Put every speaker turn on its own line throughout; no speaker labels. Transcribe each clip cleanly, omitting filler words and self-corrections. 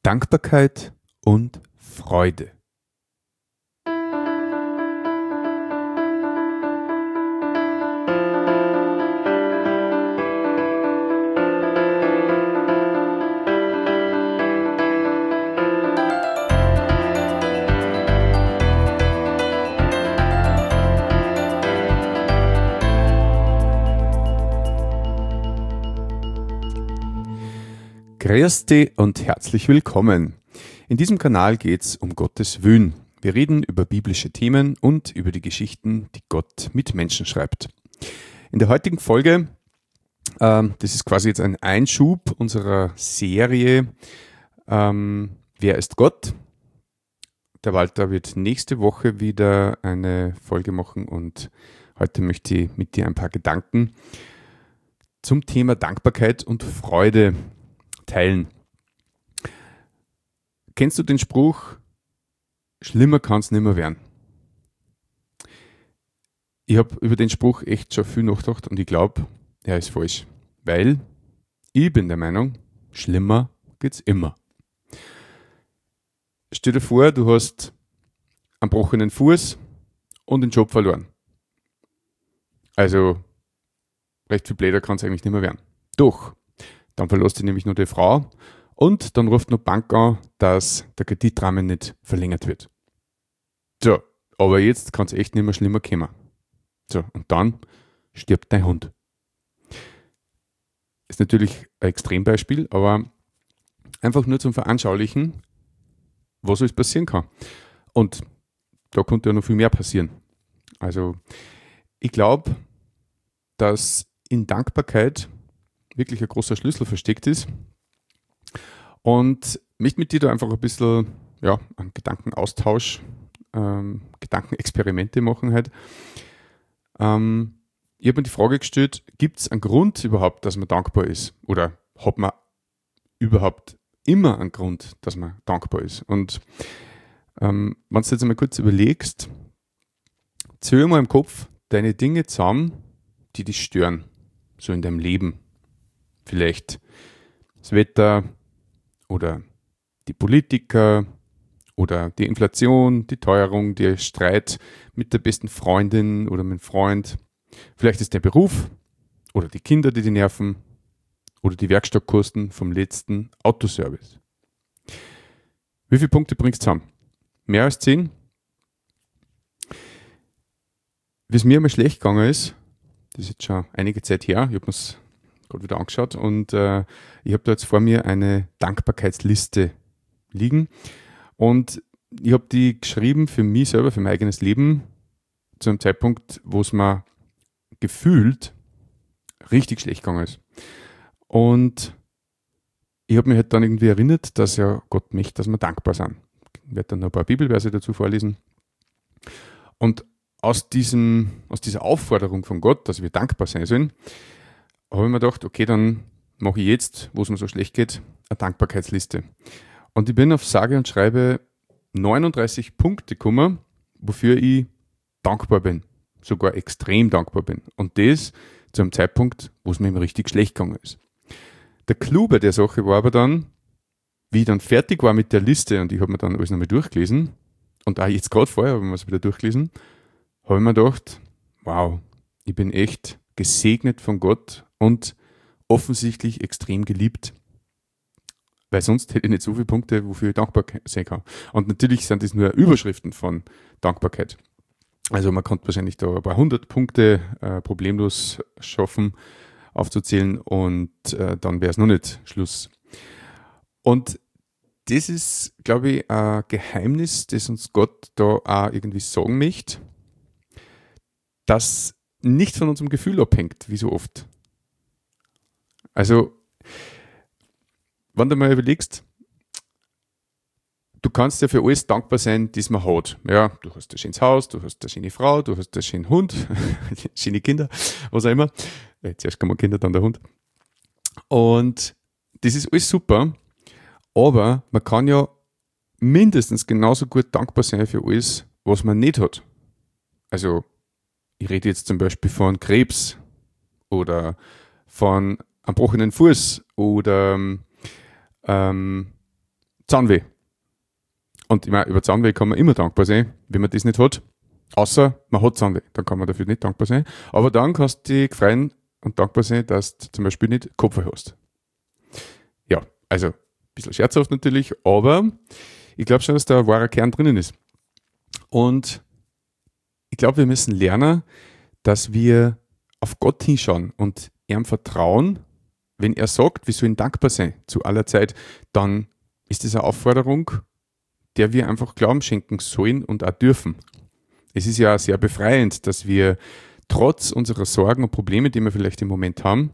Dankbarkeit und Freude. Grüß dich und herzlich willkommen. In diesem Kanal geht es um Gottes Willen. Wir reden über biblische Themen und über die Geschichten, die Gott mit Menschen schreibt. In der heutigen Folge, das ist quasi jetzt ein Einschub unserer Serie Wer ist Gott? Der Walter wird nächste Woche wieder eine Folge machen und heute möchte ich mit dir ein paar Gedanken zum Thema Dankbarkeit und Freude teilen. Kennst du den Spruch, schlimmer kann es nicht mehr werden? Ich habe über den Spruch echt schon viel nachgedacht und ich glaube, er ist falsch. Weil ich bin der Meinung, schlimmer geht's immer. Stell dir vor, du hast einen gebrochenen Fuß und den Job verloren. Also recht viel blöder kann es eigentlich nicht mehr werden. Doch, dann verlässt dich nämlich nur die Frau und dann ruft noch die Bank an, dass der Kreditrahmen nicht verlängert wird. So, aber jetzt kann es echt nicht mehr schlimmer kommen. So, und dann stirbt dein Hund. Ist natürlich ein Extrembeispiel, aber einfach nur zum Veranschaulichen, was alles passieren kann. Und da konnte ja noch viel mehr passieren. Also, ich glaube, dass in Dankbarkeit wirklich ein großer Schlüssel versteckt ist. Und möchte mit dir da einfach ein bisschen einen Gedankenaustausch, Gedankenexperimente machen halt. Ich habe mir die Frage gestellt, gibt es einen Grund überhaupt, dass man dankbar ist? Oder hat man überhaupt immer einen Grund, dass man dankbar ist? Und wenn du jetzt einmal kurz überlegst, zähl mal im Kopf deine Dinge zusammen, die dich stören, so in deinem Leben. Vielleicht das Wetter oder die Politiker oder die Inflation, die Teuerung, der Streit mit der besten Freundin oder mit dem Freund. Vielleicht ist der Beruf oder die Kinder, die nerven oder die Werkstattkosten vom letzten Autoservice. Wie viele Punkte bringst du zusammen? Mehr als 10? Wie es mir immer schlecht gegangen ist, das ist jetzt schon einige Zeit her, ich habe mir es gerade wieder angeschaut und ich habe da jetzt vor mir eine Dankbarkeitsliste liegen und ich habe die geschrieben für mich selber, für mein eigenes Leben zu einem Zeitpunkt, wo es mir gefühlt richtig schlecht gegangen ist. Und ich habe mich halt dann irgendwie erinnert, dass ja Gott möchte, dass wir dankbar sind. Ich werde dann noch ein paar Bibelverse dazu vorlesen. Und aus dieser Aufforderung von Gott, dass wir dankbar sein sollen, habe ich mir gedacht, okay, dann mache ich jetzt, wo es mir so schlecht geht, eine Dankbarkeitsliste. Und ich bin auf sage und schreibe 39 Punkte gekommen, wofür ich dankbar bin. Sogar extrem dankbar bin. Und das zu einem Zeitpunkt, wo es mir immer richtig schlecht gegangen ist. Der Clou bei der Sache war aber dann, wie ich dann fertig war mit der Liste und ich habe mir dann alles nochmal durchgelesen und auch jetzt gerade vorher habe ich mir es wieder durchgelesen, habe ich mir gedacht, wow, ich bin echt gesegnet von Gott und offensichtlich extrem geliebt. Weil sonst hätte ich nicht so viele Punkte, wofür ich dankbar sein kann. Und natürlich sind das nur Überschriften von Dankbarkeit. Also man kann wahrscheinlich da ein paar 100 Punkte problemlos schaffen, aufzuzählen und dann wäre es noch nicht Schluss. Und das ist, glaube ich, ein Geheimnis, das uns Gott da auch irgendwie sagen möchte, das nicht von unserem Gefühl abhängt, wie so oft. Also, wenn du mal überlegst, du kannst ja für alles dankbar sein, das man hat. Ja, du hast ein schönes Haus, du hast eine schöne Frau, du hast einen schönen Hund, schöne Kinder, was auch immer. Zuerst kommen Kinder, dann der Hund. Und das ist alles super, aber man kann ja mindestens genauso gut dankbar sein für alles, was man nicht hat. Also, ich rede jetzt zum Beispiel von Krebs oder von einem gebrochenen Fuß oder Zahnweh. Und ich meine, über Zahnweh kann man immer dankbar sein, wenn man das nicht hat. Außer man hat Zahnweh, dann kann man dafür nicht dankbar sein. Aber dann kannst du dich freuen und dankbar sein, dass du zum Beispiel nicht Kopfweh hast. Ja, also ein bisschen scherzhaft natürlich, aber ich glaube schon, dass da ein wahrer Kern drinnen ist. Und ich glaube, wir müssen lernen, dass wir auf Gott hinschauen und ihm vertrauen. Wenn er sagt, wir sollen dankbar sein zu aller Zeit, dann ist das eine Aufforderung, der wir einfach Glauben schenken sollen und auch dürfen. Es ist ja sehr befreiend, dass wir trotz unserer Sorgen und Probleme, die wir vielleicht im Moment haben,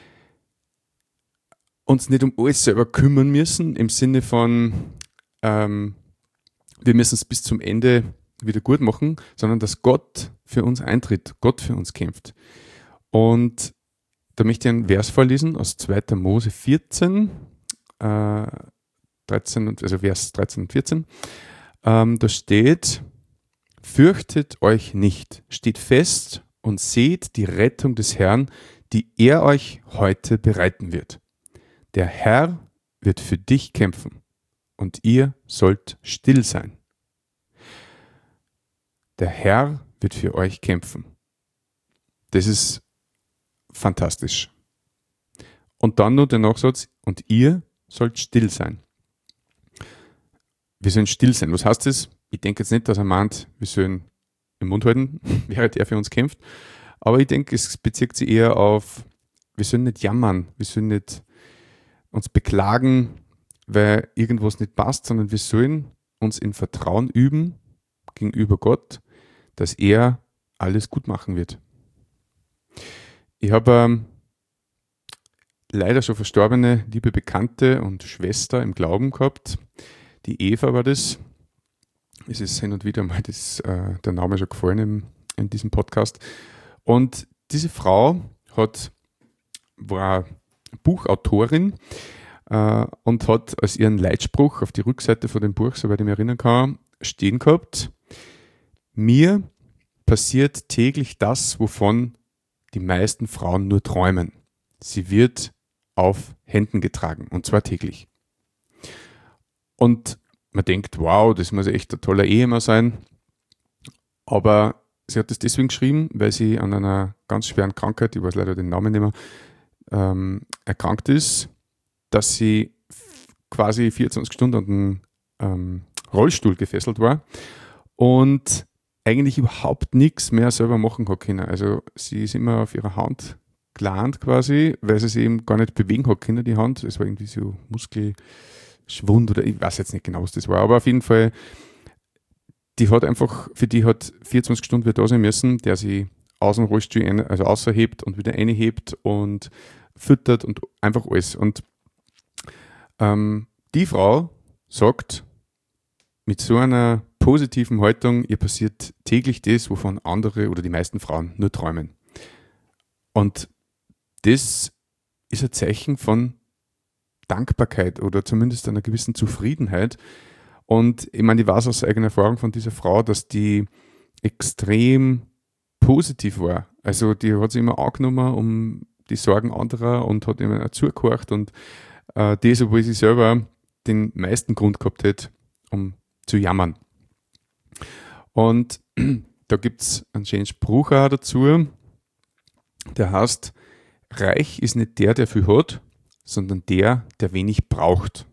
uns nicht um alles selber kümmern müssen, im Sinne von, wir müssen es bis zum Ende wieder gut machen, sondern dass Gott für uns eintritt, Gott für uns kämpft. Und da möchte ich einen Vers vorlesen aus 2. Mose 14, 13, also Vers 13 und 14. Da steht: Fürchtet euch nicht, steht fest und seht die Rettung des Herrn, die er euch heute bereiten wird. Der Herr wird für dich kämpfen und ihr sollt still sein. Der Herr wird für euch kämpfen. Das ist fantastisch. Und dann nur der Nachsatz: und ihr sollt still sein. Wir sollen still sein. Was heißt das? Ich denke jetzt nicht, dass er meint, wir sollen den Mund halten, während er für uns kämpft. Aber ich denke, es bezieht sich eher auf, wir sollen nicht jammern, wir sollen nicht uns beklagen, weil irgendwas nicht passt, sondern wir sollen uns in Vertrauen üben gegenüber Gott, dass er alles gut machen wird. Ich habe leider schon verstorbene liebe Bekannte und Schwester im Glauben gehabt. Die Eva war das. Es ist hin und wieder mal der Name schon gefallen in diesem Podcast. Und diese Frau war Buchautorin und hat als ihren Leitspruch auf die Rückseite von dem Buch, soweit ich mich erinnern kann, stehen gehabt: Mir passiert täglich das, wovon die meisten Frauen nur träumen. Sie wird auf Händen getragen, und zwar täglich. Und man denkt, wow, das muss echt ein toller Ehemann sein. Aber sie hat das deswegen geschrieben, weil sie an einer ganz schweren Krankheit, ich weiß leider den Namen nicht mehr, erkrankt ist, dass sie quasi 24 Stunden an den Rollstuhl gefesselt war und eigentlich überhaupt nichts mehr selber machen hat können. Also sie ist immer auf ihrer Hand gelandet quasi, weil sie sich eben gar nicht bewegen hat können, die Hand. Es war irgendwie so Muskelschwund oder ich weiß jetzt nicht genau, was das war. Aber auf jeden Fall, für die hat 24 Stunden wieder da sein müssen, der sie aus dem Rollstuhl außerhebt und wieder einhebt und füttert und einfach alles. Und die Frau sagt mit so einer positiven Haltung, ihr passiert täglich das, wovon andere oder die meisten Frauen nur träumen. Und das ist ein Zeichen von Dankbarkeit oder zumindest einer gewissen Zufriedenheit. Und ich meine, ich weiß aus eigener Erfahrung von dieser Frau, dass die extrem positiv war. Also die hat sich immer angenommen um die Sorgen anderer und hat immer zugehört und das, obwohl sie selber den meisten Grund gehabt hätte, um zu jammern. Und da gibt es einen schönen Spruch auch dazu, der heißt: Reich ist nicht der viel hat, sondern der wenig braucht.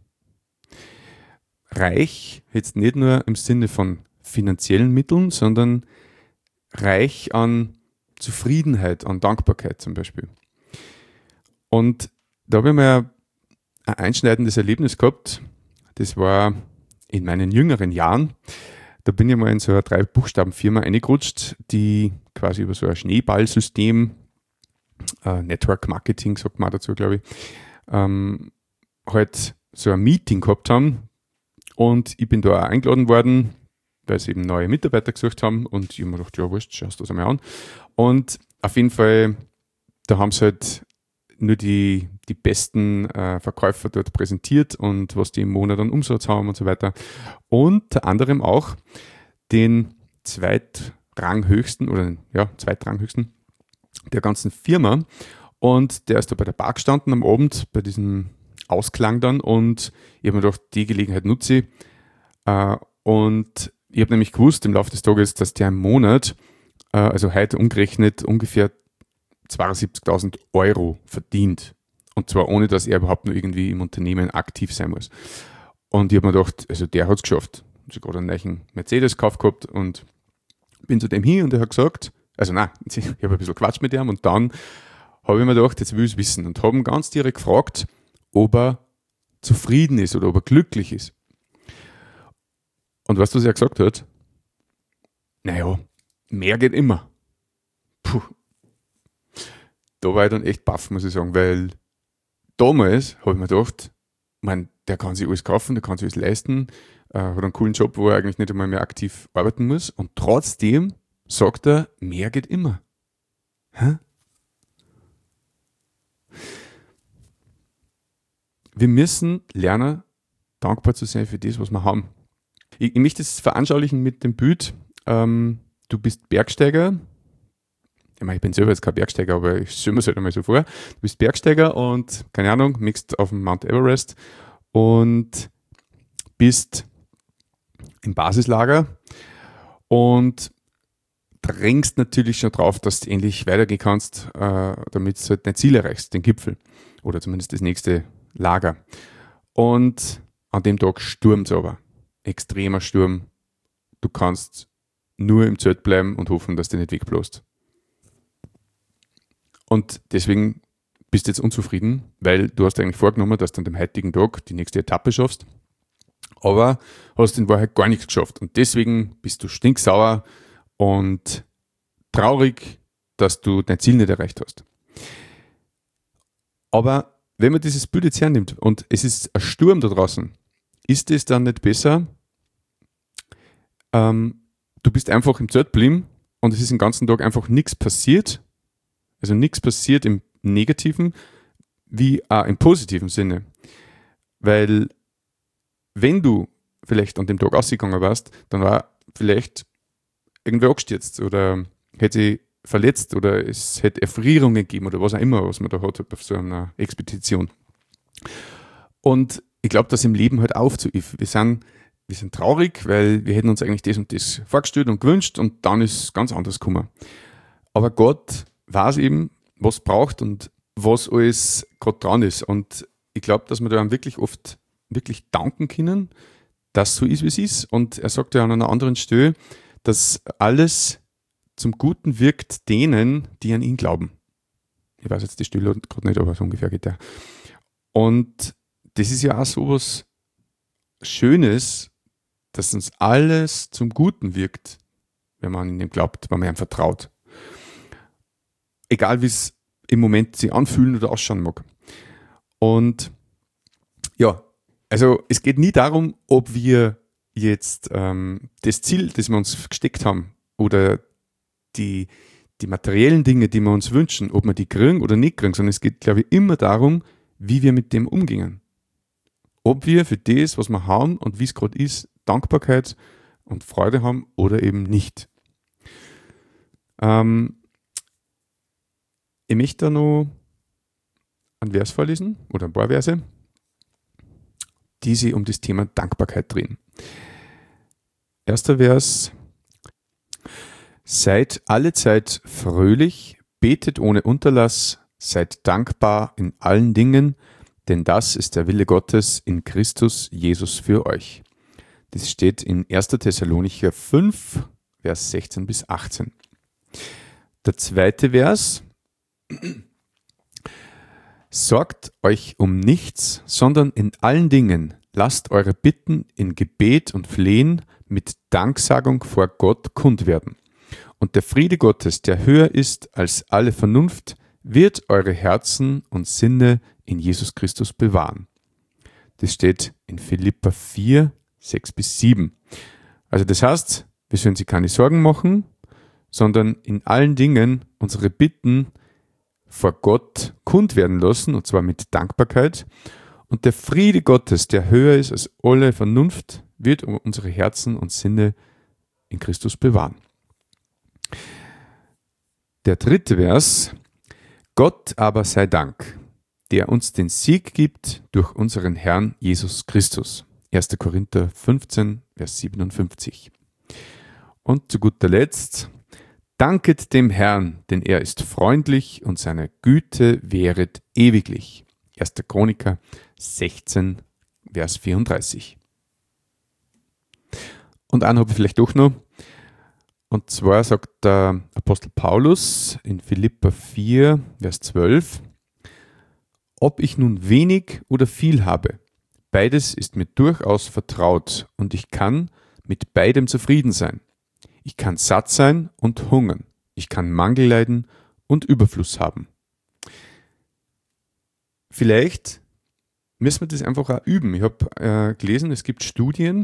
Reich jetzt nicht nur im Sinne von finanziellen Mitteln, sondern reich an Zufriedenheit, an Dankbarkeit zum Beispiel. Und da habe ich mal ein einschneidendes Erlebnis gehabt. Das war in meinen jüngeren Jahren. Da bin ich mal in so eine 3-Buchstaben-Firma reingerutscht, die quasi über so ein Schneeballsystem, Network Marketing sagt man dazu, glaube ich, halt so ein Meeting gehabt haben. Und ich bin da auch eingeladen worden, weil sie eben neue Mitarbeiter gesucht haben. Und ich habe mir gedacht, ja wurscht, schaust du das einmal an. Und auf jeden Fall, da haben sie halt nur die besten Verkäufer dort präsentiert und was die im Monat an Umsatz haben und so weiter. Unter anderem auch den zweitranghöchsten der ganzen Firma. Und der ist da bei der Bar gestanden am Abend bei diesem ausklang dann und ich habe mir gedacht, die Gelegenheit nutze ich. Und ich habe nämlich gewusst im Laufe des Tages, dass der im Monat, also heute umgerechnet, ungefähr 72.000 Euro verdient. Und zwar ohne, dass er überhaupt nur irgendwie im Unternehmen aktiv sein muss. Und ich habe mir gedacht, also der hat es geschafft. Ich habe gerade einen neuen Mercedes gekauft gehabt und bin zu dem hin und er hat gesagt, also nein, ich habe ein bisschen Quatsch mit ihm und dann habe ich mir gedacht, jetzt will ich es wissen und habe ihn ganz direkt gefragt, ob er zufrieden ist oder ob er glücklich ist. Und weißt du, was er gesagt hat? Naja, mehr geht immer. Puh. Da war ich dann echt baff, muss ich sagen, weil damals habe ich mir gedacht, der kann sich alles kaufen, der kann sich alles leisten, hat einen coolen Job, wo er eigentlich nicht einmal mehr aktiv arbeiten muss und trotzdem sagt er, mehr geht immer. Hä? Wir müssen lernen, dankbar zu sein für das, was wir haben. Ich möchte es veranschaulichen mit dem Bild, du bist Bergsteiger. Ich bin selber jetzt kein Bergsteiger, aber ich stelle mir es halt einmal so vor. Du bist Bergsteiger und, keine Ahnung, mixt auf dem Mount Everest und bist im Basislager und drängst natürlich schon drauf, dass du endlich weitergehen kannst, damit du halt dein Ziel erreichst, den Gipfel oder zumindest das nächste Lager. Und an dem Tag stürmt es aber. Extremer Sturm. Du kannst nur im Zelt bleiben und hoffen, dass du nicht wegbläst. Und deswegen bist du jetzt unzufrieden, weil du hast eigentlich vorgenommen, dass du an dem heutigen Tag die nächste Etappe schaffst, aber hast in Wahrheit gar nichts geschafft. Und deswegen bist du stinksauer und traurig, dass du dein Ziel nicht erreicht hast. Aber wenn man dieses Bild jetzt hernimmt und es ist ein Sturm da draußen, ist es dann nicht besser, du bist einfach im Zelt geblieben und es ist den ganzen Tag einfach nichts passiert, also nichts passiert im negativen wie auch im positiven Sinne. Weil wenn du vielleicht an dem Tag ausgegangen warst, dann war vielleicht irgendwer angestürzt oder hätte sich verletzt oder es hätte Erfrierungen gegeben oder was auch immer, was man da hat auf so einer Expedition. Und ich glaube, dass im Leben halt auf so ist. Wir sind traurig, weil wir hätten uns eigentlich das und das vorgestellt und gewünscht und dann ist es ganz anders gekommen. Aber Gott weiß eben, was braucht und was alles gerade dran ist. Und ich glaube, dass wir da wirklich oft wirklich danken können, dass so ist, wie es ist. Und er sagt ja an einer anderen Stelle, dass alles zum Guten wirkt denen, die an ihn glauben. Ich weiß jetzt die Stelle gerade nicht, aber so ungefähr geht der. Und das ist ja auch so was Schönes, dass uns alles zum Guten wirkt, wenn man an ihn glaubt, wenn man ihm vertraut. Egal wie es im Moment sich anfühlen oder ausschauen mag. Und ja, also es geht nie darum, ob wir jetzt das Ziel, das wir uns gesteckt haben, oder die materiellen Dinge, die wir uns wünschen, ob wir die kriegen oder nicht kriegen, sondern es geht, glaube ich, immer darum, wie wir mit dem umgehen. Ob wir für das, was wir haben und wie es gerade ist, Dankbarkeit und Freude haben oder eben nicht. Ich möchte da noch einen Vers vorlesen oder ein paar Verse, die sich um das Thema Dankbarkeit drehen. Erster Vers: Seid allezeit fröhlich, betet ohne Unterlass, seid dankbar in allen Dingen, denn das ist der Wille Gottes in Christus Jesus für euch. Das steht in 1. Thessalonicher 5, Vers 16 bis 18. Der zweite Vers: Sorgt euch um nichts, sondern in allen Dingen lasst eure Bitten in Gebet und Flehen mit Danksagung vor Gott kund werden. Und der Friede Gottes, der höher ist als alle Vernunft, wird eure Herzen und Sinne in Jesus Christus bewahren. Das steht in Philipper 4, 6 bis 7. Also das heißt, wir sollen sich keine Sorgen machen, sondern in allen Dingen unsere Bitten vor Gott kund werden lassen, und zwar mit Dankbarkeit. Und der Friede Gottes, der höher ist als alle Vernunft, wird unsere Herzen und Sinne in Christus bewahren. Der dritte Vers: Gott aber sei Dank, der uns den Sieg gibt durch unseren Herrn Jesus Christus. 1. Korinther 15, Vers 57. Und zu guter Letzt, danket dem Herrn, denn er ist freundlich und seine Güte währet ewiglich. 1. Chroniker 16, Vers 34. Und einen habe ich vielleicht doch noch. Und zwar sagt der Apostel Paulus in Philipper 4, Vers 12, ob ich nun wenig oder viel habe, beides ist mir durchaus vertraut und ich kann mit beidem zufrieden sein. Ich kann satt sein und hungern. Ich kann Mangel leiden und Überfluss haben. Vielleicht müssen wir das einfach auch üben. Ich habe gelesen, es gibt Studien,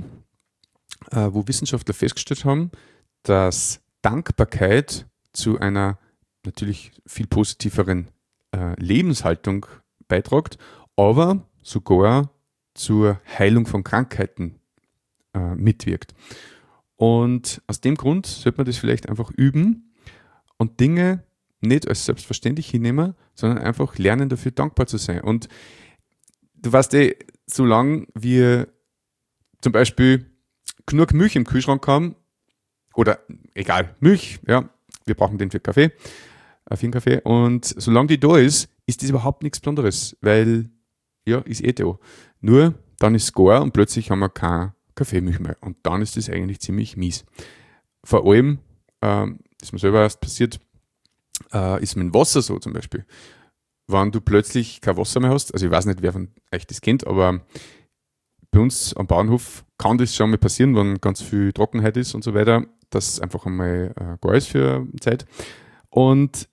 wo Wissenschaftler festgestellt haben, dass Dankbarkeit zu einer natürlich viel positiveren Lebenshaltung beiträgt, aber sogar zur Heilung von Krankheiten mitwirkt. Und aus dem Grund sollte man das vielleicht einfach üben und Dinge nicht als selbstverständlich hinnehmen, sondern einfach lernen, dafür dankbar zu sein. Und du weißt solange wir zum Beispiel genug Milch im Kühlschrank haben, oder egal, Milch, ja, wir brauchen den für Kaffee, für einen Kaffee, und solange die da ist, ist das überhaupt nichts Besonderes, weil, ja, ist da. Nur, dann ist es gar und plötzlich haben wir keine Kaffeemilch mehr. Und dann ist das eigentlich ziemlich mies. Vor allem, ist mir selber erst passiert, ist mit dem Wasser so zum Beispiel. Wenn du plötzlich kein Wasser mehr hast, also ich weiß nicht, wer von euch das kennt, aber bei uns am Bauernhof kann das schon mal passieren, wenn ganz viel Trockenheit ist und so weiter, dass einfach einmal gar ist für eine Zeit. Und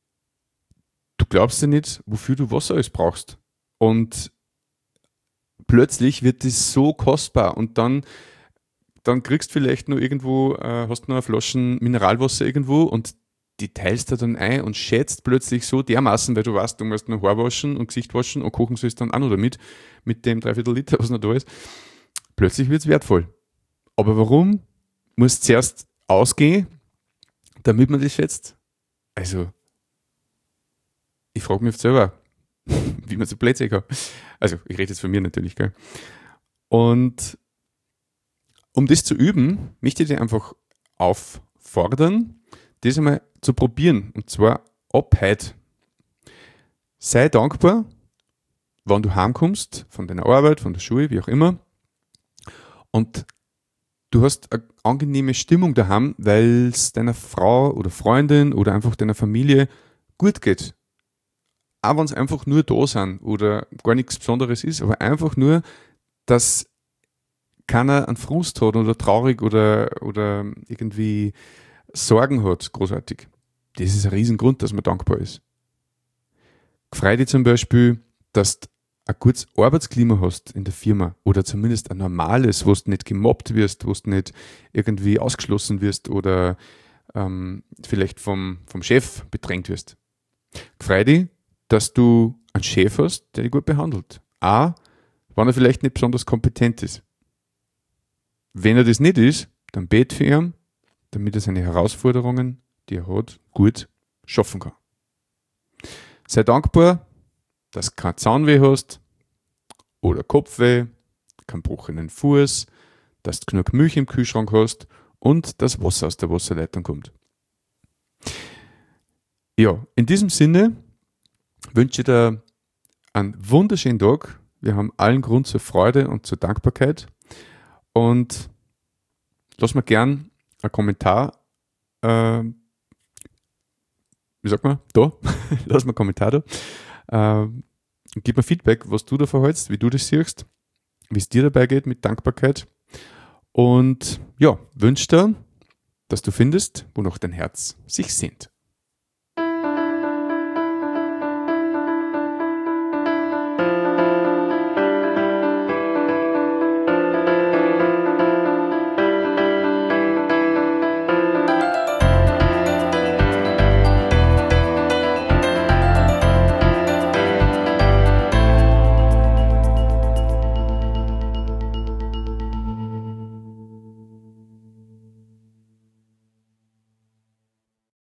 du glaubst ja nicht, wofür du Wasser alles brauchst. Und plötzlich wird das so kostbar und dann kriegst du vielleicht noch irgendwo, hast noch eine Flaschen Mineralwasser irgendwo und die teilst du dann ein und schätzt plötzlich so dermaßen, weil du weißt, du musst noch Haar waschen und Gesicht waschen und kochen sollst dann auch noch damit, mit dem 3/4 Liter, was noch da ist. Plötzlich wird es wertvoll. Aber warum muss zuerst ausgehen, damit man das schätzt? Also, ich frage mich oft selber, wie man so Plätze kann. Also, ich rede jetzt von mir natürlich, gell? Und um das zu üben, möchte ich dir einfach auffordern, das einmal zu probieren. Und zwar ab heute. Sei dankbar, wenn du heimkommst, von deiner Arbeit, von der Schule, wie auch immer. Und du hast eine angenehme Stimmung daheim, weil es deiner Frau oder Freundin oder einfach deiner Familie gut geht. Auch wenn es einfach nur da sind oder gar nichts Besonderes ist, aber einfach nur, dass keiner einen Frust hat oder traurig oder irgendwie Sorgen hat, großartig. Das ist ein Riesengrund, dass man dankbar ist. Freu dich zum Beispiel, dass du ein gutes Arbeitsklima hast in der Firma oder zumindest ein normales, wo du nicht gemobbt wirst, wo du nicht irgendwie ausgeschlossen wirst oder vielleicht vom Chef bedrängt wirst. Freu dich, dass du einen Chef hast, der dich gut behandelt. Auch, wenn er vielleicht nicht besonders kompetent ist. Wenn er das nicht ist, dann bet für ihn, damit er seine Herausforderungen, die er hat, gut schaffen kann. Sei dankbar, dass du kein Zahnweh hast oder Kopfweh, keinen gebrochenen Fuß, dass du genug Milch im Kühlschrank hast und dass Wasser aus der Wasserleitung kommt. Ja, in diesem Sinne wünsche ich dir einen wunderschönen Tag. Wir haben allen Grund zur Freude und zur Dankbarkeit. Und lass mir gern einen Kommentar, wie sagt man, da, lass mir einen Kommentar da. Gib mir Feedback, was du davon hältst, wie du das siehst, wie es dir dabei geht mit Dankbarkeit. Und ja, wünsche dir, dass du findest, wonach dein Herz sich sehnt.